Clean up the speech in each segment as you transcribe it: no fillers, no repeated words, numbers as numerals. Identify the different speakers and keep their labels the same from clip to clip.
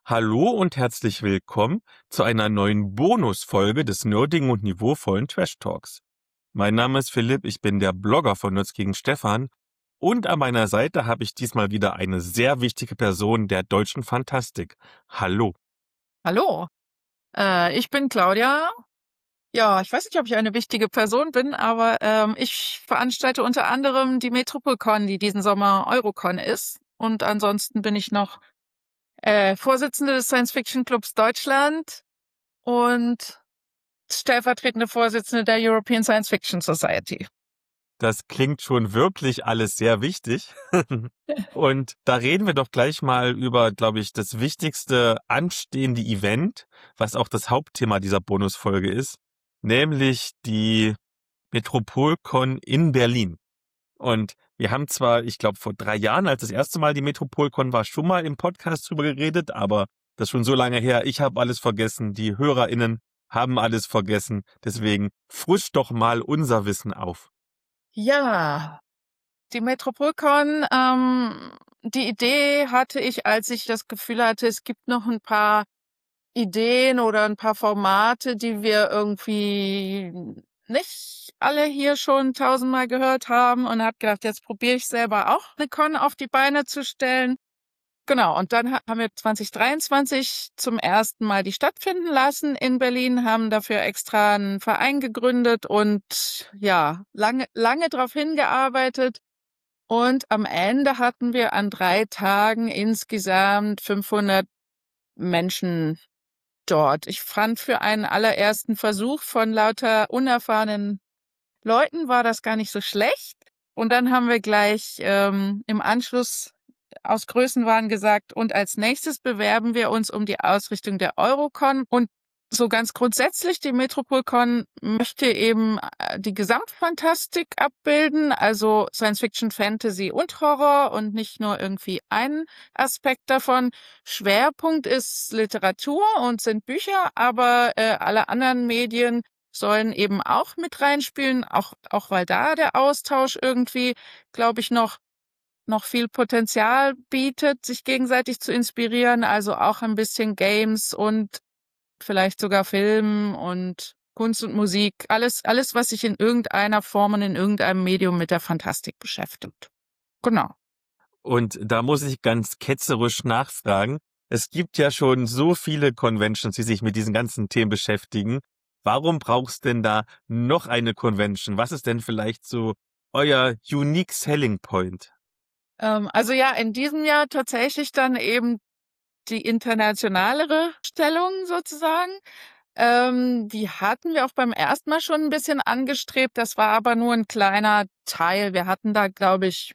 Speaker 1: Hallo und herzlich willkommen zu einer neuen Bonusfolge des nerdigen und niveauvollen Trash Talks. Mein Name ist Philipp, ich bin der Blogger von Nerds gegen Stefan und an meiner Seite habe ich diesmal wieder eine sehr wichtige Person der deutschen Fantastik. Hallo.
Speaker 2: Hallo, ich bin Claudia. Ja, ich weiß nicht, ob ich eine wichtige Person bin, aber ich veranstalte unter anderem die Metropolcon, die diesen Sommer Eurocon ist. Und ansonsten bin ich noch Vorsitzende des Science Fiction Clubs Deutschland und stellvertretende Vorsitzende der European Science Fiction Society.
Speaker 1: Das klingt schon wirklich alles sehr wichtig. Und da reden wir doch gleich mal über, glaube ich, das wichtigste anstehende Event, was auch das Hauptthema dieser Bonusfolge ist, nämlich die Metropolcon in Berlin. Und wir haben zwar, ich glaube, vor 3 Jahren, als das erste Mal die Metropolcon war, schon mal im Podcast drüber geredet, aber das ist schon so lange her. Ich habe alles vergessen, die HörerInnen haben alles vergessen. Deswegen frisch doch mal unser Wissen auf.
Speaker 2: Ja, die Metropolcon, die Idee hatte ich, als ich das Gefühl hatte, es gibt noch ein paar Ideen oder ein paar Formate, die wir irgendwie nicht alle hier schon 1000-mal gehört haben, und habe gedacht, jetzt probiere ich selber auch eine Con auf die Beine zu stellen. Genau, und dann haben wir 2023 zum ersten Mal die stattfinden lassen in Berlin, haben dafür extra einen Verein gegründet und ja, lange darauf hingearbeitet. Und am Ende hatten wir an 3 Tagen insgesamt 500 Menschen dort. Ich fand, für einen allerersten Versuch von lauter unerfahrenen Leuten war das gar nicht so schlecht. Und dann haben wir gleich im Anschluss aus Größenwahn gesagt, und als nächstes bewerben wir uns um die Ausrichtung der Eurocon. Und so ganz grundsätzlich, die Metropolcon möchte eben die Gesamtfantastik abbilden, also Science Fiction, Fantasy und Horror und nicht nur irgendwie einen Aspekt davon. Schwerpunkt ist Literatur und sind Bücher, aber alle anderen Medien sollen eben auch mit reinspielen, auch weil da der Austausch irgendwie, glaube ich, noch viel Potenzial bietet, sich gegenseitig zu inspirieren, also auch ein bisschen Games und vielleicht sogar Film und Kunst und Musik, alles, was sich in irgendeiner Form und in irgendeinem Medium mit der Fantastik beschäftigt. Genau.
Speaker 1: Und da muss ich ganz ketzerisch nachfragen. Es gibt ja schon so viele Conventions, die sich mit diesen ganzen Themen beschäftigen. Warum brauchst denn da noch eine Convention? Was ist denn vielleicht so euer unique selling point?
Speaker 2: Also ja, in diesem Jahr tatsächlich dann eben die internationalere Stellung sozusagen. Die hatten wir auch beim ersten Mal schon ein bisschen angestrebt. Das war aber nur ein kleiner Teil. Wir hatten da, glaube ich,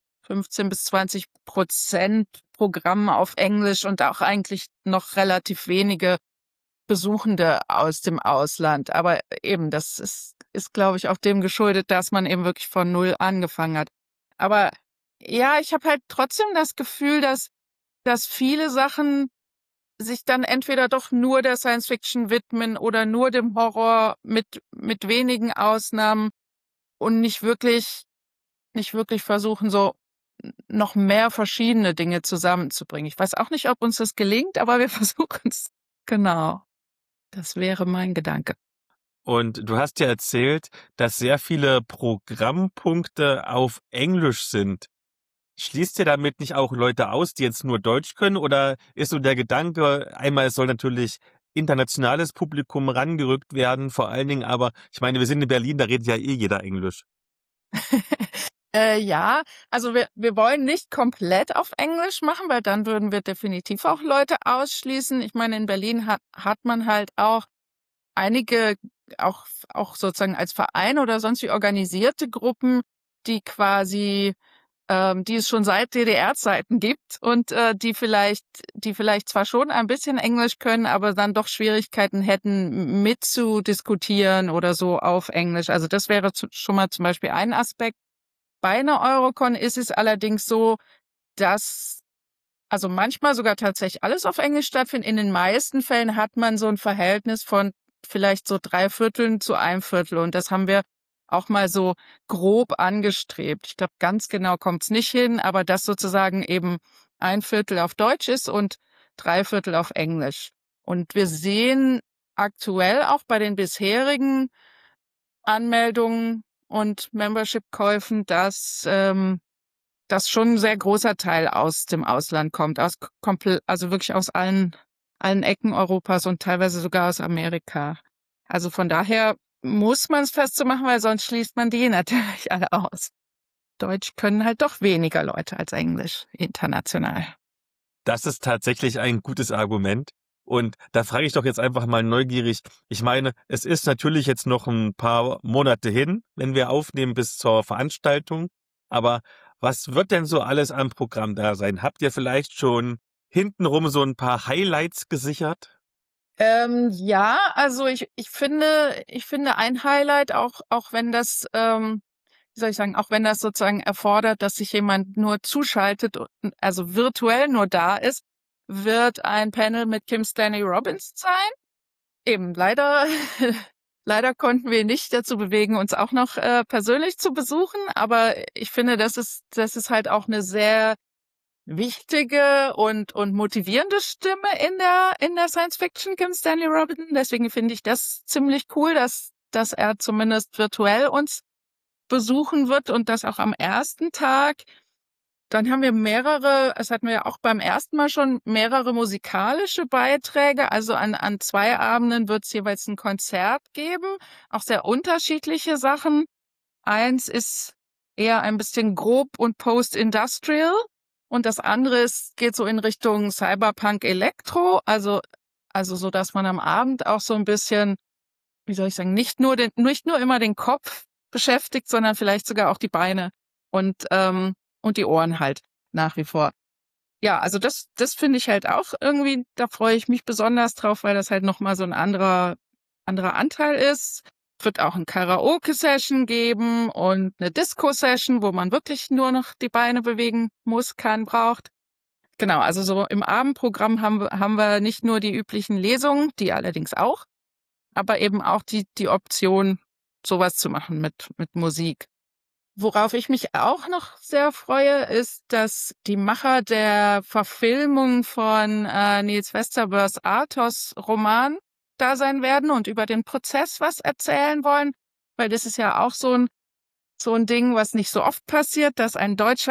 Speaker 2: 15-20% Programm auf Englisch und auch eigentlich noch relativ wenige Besuchende aus dem Ausland. Aber eben, das ist, glaube ich, auch dem geschuldet, dass man eben wirklich von null angefangen hat. Aber ja, ich habe halt trotzdem das Gefühl, dass viele Sachen sich dann entweder doch nur der Science Fiction widmen oder nur dem Horror mit wenigen Ausnahmen und nicht wirklich versuchen, so noch mehr verschiedene Dinge zusammenzubringen. Ich weiß auch nicht, ob uns das gelingt, aber wir versuchen es. Genau. Das wäre mein Gedanke.
Speaker 1: Und du hast ja erzählt, dass sehr viele Programmpunkte auf Englisch sind. Schließt ihr damit nicht auch Leute aus, die jetzt nur Deutsch können? Oder ist so der Gedanke, einmal es soll natürlich internationales Publikum rangerückt werden, vor allen Dingen aber, ich meine, wir sind in Berlin, da redet ja eh jeder Englisch.
Speaker 2: Ja, also wir wollen nicht komplett auf Englisch machen, weil dann würden wir definitiv auch Leute ausschließen. Ich meine, in Berlin hat man halt auch einige, auch sozusagen als Verein oder sonst wie organisierte Gruppen, die quasi, die es schon seit DDR-Zeiten gibt und die vielleicht zwar schon ein bisschen Englisch können, aber dann doch Schwierigkeiten hätten, mitzudiskutieren oder so auf Englisch. Also das wäre schon mal zum Beispiel ein Aspekt. Bei einer Eurocon ist es allerdings so, dass also manchmal sogar tatsächlich alles auf Englisch stattfindet. In den meisten Fällen hat man so ein Verhältnis von vielleicht so 3/4 zu 1/4. Und das haben wir auch mal so grob angestrebt. Ich glaube, ganz genau kommt's nicht hin, aber dass sozusagen eben 1/4 auf Deutsch ist und 3/4 auf Englisch. Und wir sehen aktuell auch bei den bisherigen Anmeldungen und Membership-Käufen, dass das schon ein sehr großer Teil aus dem Ausland kommt, also wirklich aus allen Ecken Europas und teilweise sogar aus Amerika. Also von daher muss man es fest so machen, weil sonst schließt man die natürlich alle aus. Deutsch können halt doch weniger Leute als Englisch international.
Speaker 1: Das ist tatsächlich ein gutes Argument. Und da frage ich doch jetzt einfach mal neugierig. Ich meine, es ist natürlich jetzt noch ein paar Monate hin, wenn wir aufnehmen bis zur Veranstaltung. Aber was wird denn so alles am Programm da sein? Habt ihr vielleicht schon hintenrum so ein paar Highlights gesichert?
Speaker 2: Ja, also ich finde ein Highlight, auch wenn das, wie soll ich sagen, auch wenn das sozusagen erfordert, dass sich jemand nur zuschaltet, also virtuell nur da ist, wird ein Panel mit Kim Stanley Robinson sein. Eben, leider konnten wir ihn nicht dazu bewegen, uns auch noch persönlich zu besuchen, aber ich finde, das ist halt auch eine sehr wichtige und motivierende Stimme in der Science Fiction, Kim Stanley Robinson. Deswegen finde ich das ziemlich cool, dass er zumindest virtuell uns besuchen wird und das auch am ersten Tag. Dann haben wir es hatten wir ja auch beim ersten Mal schon, mehrere musikalische Beiträge. Also an 2 Abenden wird es jeweils ein Konzert geben, auch sehr unterschiedliche Sachen. Eins ist eher ein bisschen grob und post-industrial und das andere geht so in Richtung Cyberpunk Elektro, also so, dass man am Abend auch so ein bisschen, wie soll ich sagen, nicht nur immer den Kopf beschäftigt, sondern vielleicht sogar auch die Beine und die Ohren halt nach wie vor. Ja, also das finde ich halt auch irgendwie, da freue ich mich besonders drauf, weil das halt nochmal so ein anderer Anteil ist. Es wird auch eine Karaoke-Session geben und eine Disco-Session, wo man wirklich nur noch die Beine bewegen muss, braucht. Genau, also so im Abendprogramm haben wir nicht nur die üblichen Lesungen, die allerdings auch, aber eben auch die Option, sowas zu machen mit Musik. Worauf ich mich auch noch sehr freue, ist, dass die Macher der Verfilmung von Niels Vesterbøs Athos-Roman da sein werden und über den Prozess was erzählen wollen, weil das ist ja auch so ein Ding, was nicht so oft passiert, dass ein deutscher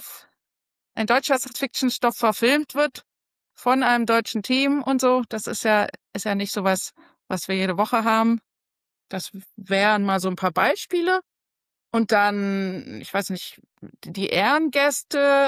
Speaker 2: Science-Fiction-Stoff verfilmt wird von einem deutschen Team und so. Das ist ja nicht so was wir jede Woche haben. Das wären mal so ein paar Beispiele. Und dann, ich weiß nicht, die Ehrengäste,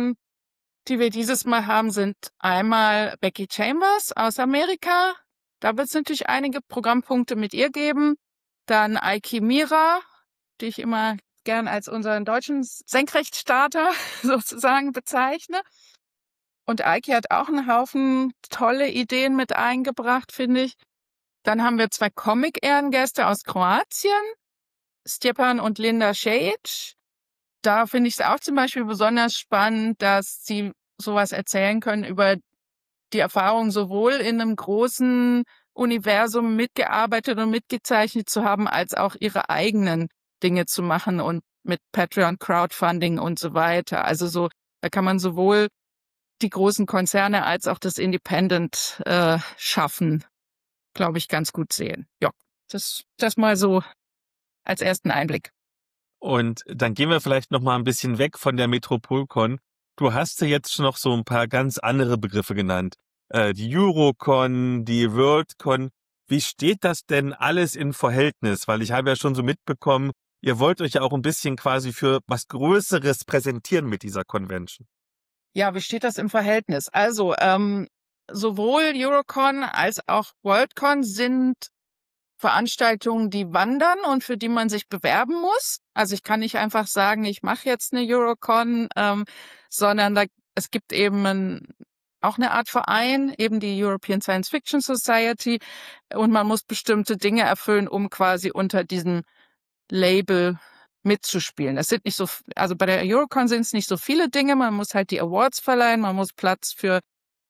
Speaker 2: die wir dieses Mal haben, sind einmal Becky Chambers aus Amerika. Da wird es natürlich einige Programmpunkte mit ihr geben. Dann Aiki Mira, die ich immer gern als unseren deutschen Senkrechtstarter sozusagen bezeichne. Und Aiki hat auch einen Haufen tolle Ideen mit eingebracht, finde ich. Dann haben wir 2 Comic-Ehrengäste aus Kroatien, Stjepan und Linda Šejić. Da finde ich es auch zum Beispiel besonders spannend, dass sie sowas erzählen können über die Erfahrung, sowohl in einem großen Universum mitgearbeitet und mitgezeichnet zu haben, als auch ihre eigenen Dinge zu machen und mit Patreon, Crowdfunding und so weiter. Also so, da kann man sowohl die großen Konzerne als auch das Independent schaffen, glaube ich, ganz gut sehen. Ja, das mal so als ersten Einblick.
Speaker 1: Und dann gehen wir vielleicht noch mal ein bisschen weg von der Metropolcon. Du hast ja jetzt noch so ein paar ganz andere Begriffe genannt. Die Eurocon, die Worldcon. Wie steht das denn alles in Verhältnis? Weil ich habe ja schon so mitbekommen, ihr wollt euch ja auch ein bisschen quasi für was Größeres präsentieren mit dieser Convention.
Speaker 2: Ja, wie steht das im Verhältnis? Also, sowohl Eurocon als auch Worldcon sind Veranstaltungen, die wandern und für die man sich bewerben muss. Also ich kann nicht einfach sagen, ich mache jetzt eine Eurocon, sondern es gibt eben auch eine Art Verein, eben die European Science Fiction Society, und man muss bestimmte Dinge erfüllen, um quasi unter diesem Label mitzuspielen. Das sind nicht so, also bei der Eurocon sind es nicht so viele Dinge. Man muss halt die Awards verleihen, man muss Platz für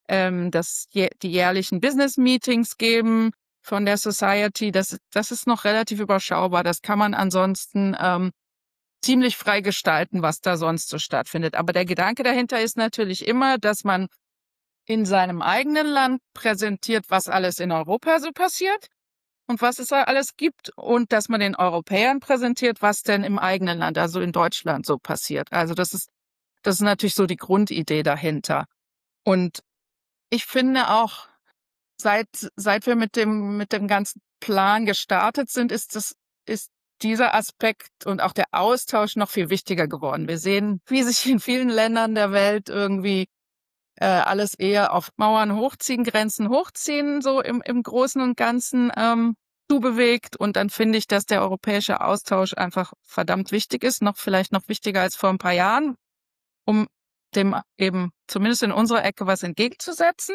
Speaker 2: die jährlichen Business Meetings geben von der Society. Das ist noch relativ überschaubar. Das kann man ansonsten ziemlich frei gestalten, was da sonst so stattfindet. Aber der Gedanke dahinter ist natürlich immer, dass man in seinem eigenen Land präsentiert, was alles in Europa so passiert und was es da alles gibt, und dass man den Europäern präsentiert, was denn im eigenen Land, also in Deutschland, so passiert. Also das ist natürlich so die Grundidee dahinter. Und ich finde auch, seit wir mit dem ganzen Plan gestartet sind, ist dieser Aspekt und auch der Austausch noch viel wichtiger geworden. Wir sehen, wie sich in vielen Ländern der Welt irgendwie alles eher auf Mauern hochziehen, Grenzen hochziehen, so im Großen und Ganzen zubewegt. Und dann finde ich, dass der europäische Austausch einfach verdammt wichtig ist, vielleicht noch wichtiger als vor ein paar Jahren, um dem eben zumindest in unserer Ecke was entgegenzusetzen.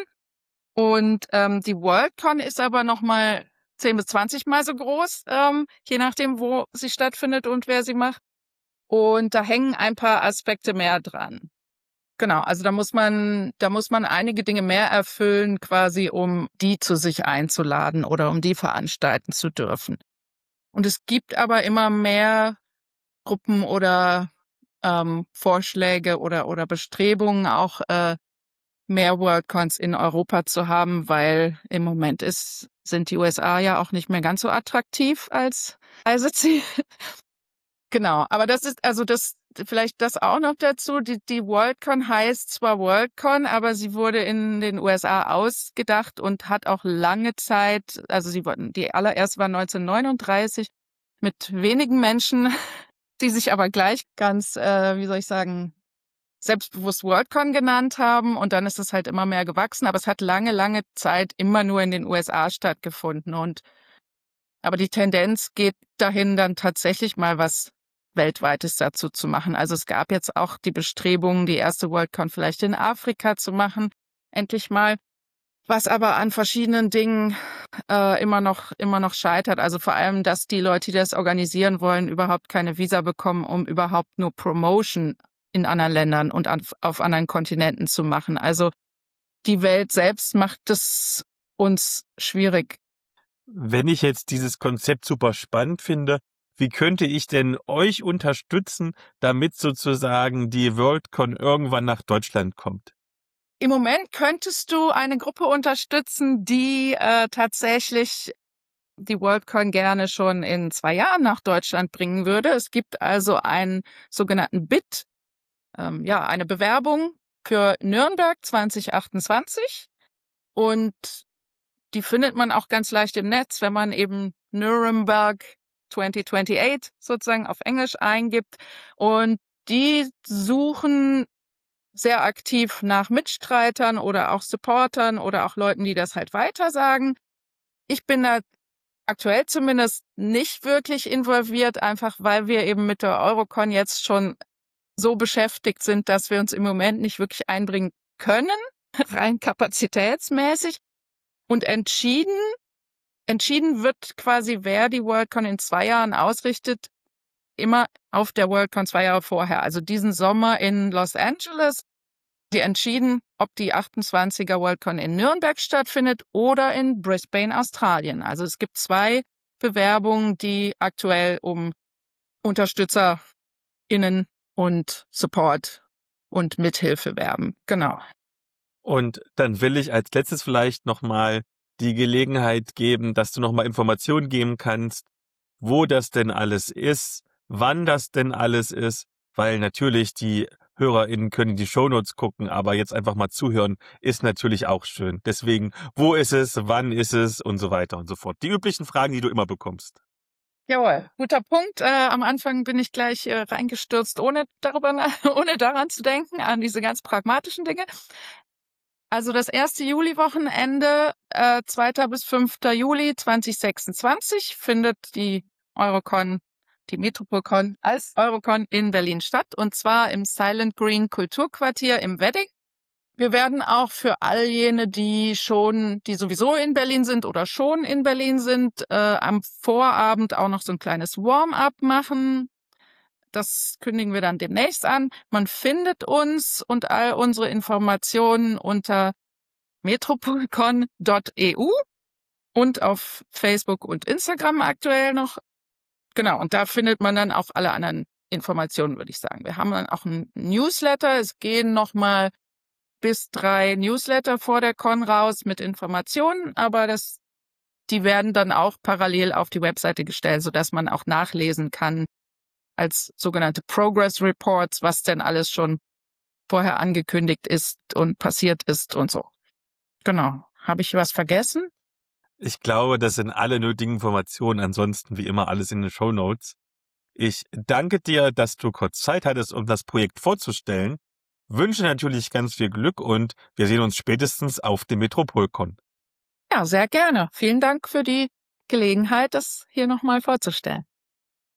Speaker 2: Und die Worldcon ist aber noch mal 10 bis 20 Mal so groß, je nachdem, wo sie stattfindet und wer sie macht. Und da hängen ein paar Aspekte mehr dran. Genau, also da muss man einige Dinge mehr erfüllen, quasi, um die zu sich einzuladen oder um die veranstalten zu dürfen. Und es gibt aber immer mehr Gruppen oder Vorschläge oder Bestrebungen, auch mehr Worldcons in Europa zu haben, weil im Moment sind die USA ja auch nicht mehr ganz so attraktiv als Reiseziel. Genau, aber das vielleicht das auch noch dazu. Die Worldcon heißt zwar Worldcon, aber sie wurde in den USA ausgedacht und hat auch lange Zeit, also die allererste war 1939 mit wenigen Menschen, die sich aber gleich ganz, wie soll ich sagen, selbstbewusst Worldcon genannt haben, und dann ist es halt immer mehr gewachsen, aber es hat lange, lange Zeit immer nur in den USA stattgefunden, aber die Tendenz geht dahin, dann tatsächlich mal was Weltweites dazu zu machen. Also es gab jetzt auch die Bestrebungen, die erste Worldcon vielleicht in Afrika zu machen, endlich mal, was aber an verschiedenen Dingen immer noch scheitert. Also vor allem, dass die Leute, die das organisieren wollen, überhaupt keine Visa bekommen, um überhaupt nur Promotion in anderen Ländern und auf anderen Kontinenten zu machen. Also die Welt selbst macht es uns schwierig.
Speaker 1: Wenn ich jetzt dieses Konzept super spannend finde, wie könnte ich denn euch unterstützen, damit sozusagen die Worldcon irgendwann nach Deutschland kommt?
Speaker 2: Im Moment könntest du eine Gruppe unterstützen, die tatsächlich die Worldcon gerne schon in 2 Jahren nach Deutschland bringen würde. Es gibt also einen sogenannten Bid, eine Bewerbung für Nürnberg 2028, und die findet man auch ganz leicht im Netz, wenn man eben Nuremberg 2028 sozusagen auf Englisch eingibt. Und die suchen sehr aktiv nach Mitstreitern oder auch Supportern oder auch Leuten, die das halt weitersagen. Ich bin da aktuell zumindest nicht wirklich involviert, einfach weil wir eben mit der Eurocon jetzt schon so beschäftigt sind, dass wir uns im Moment nicht wirklich einbringen können, rein kapazitätsmäßig. Und entschieden wird quasi, wer die Worldcon in 2 Jahren ausrichtet, immer auf der Worldcon 2 Jahre vorher. Also diesen Sommer in Los Angeles, die entschieden, ob die 28er Worldcon in Nürnberg stattfindet oder in Brisbane, Australien. Also es gibt 2 Bewerbungen, die aktuell um UnterstützerInnen und Support und Mithilfe werben. Genau.
Speaker 1: Und dann will ich als letztes vielleicht nochmal die Gelegenheit geben, dass du nochmal Informationen geben kannst, wo das denn alles ist, wann das denn alles ist, weil natürlich die HörerInnen können die Shownotes gucken, aber jetzt einfach mal zuhören ist natürlich auch schön. Deswegen, wo ist es, wann ist es und so weiter und so fort. Die üblichen Fragen, die du immer bekommst.
Speaker 2: Jawohl, guter Punkt. Am Anfang bin ich gleich reingestürzt, ohne daran zu denken, an diese ganz pragmatischen Dinge. Also das erste Juli-Wochenende, 2. bis 5. Juli 2026, findet die Eurocon, die Metropolcon als Eurocon in Berlin statt, und zwar im Silent Green Kulturquartier im Wedding. Wir werden auch für all jene, die sowieso in Berlin sind oder schon in Berlin sind, am Vorabend auch noch so ein kleines Warm-up machen. Das kündigen wir dann demnächst an. Man findet uns und all unsere Informationen unter metropolcon.eu und auf Facebook und Instagram aktuell noch. Genau, und da findet man dann auch alle anderen Informationen, würde ich sagen. Wir haben dann auch ein Newsletter. Es gehen nochmal bis 3 Newsletter vor der Con raus mit Informationen, aber die werden dann auch parallel auf die Webseite gestellt, sodass man auch nachlesen kann als sogenannte Progress Reports, was denn alles schon vorher angekündigt ist und passiert ist und so. Genau. Habe ich was vergessen?
Speaker 1: Ich glaube, das sind alle nötigen Informationen. Ansonsten wie immer alles in den Shownotes. Ich danke dir, dass du kurz Zeit hattest, um das Projekt vorzustellen. Wünsche natürlich ganz viel Glück und wir sehen uns spätestens auf dem Metropolcon.
Speaker 2: Ja, sehr gerne. Vielen Dank für die Gelegenheit, das hier nochmal vorzustellen.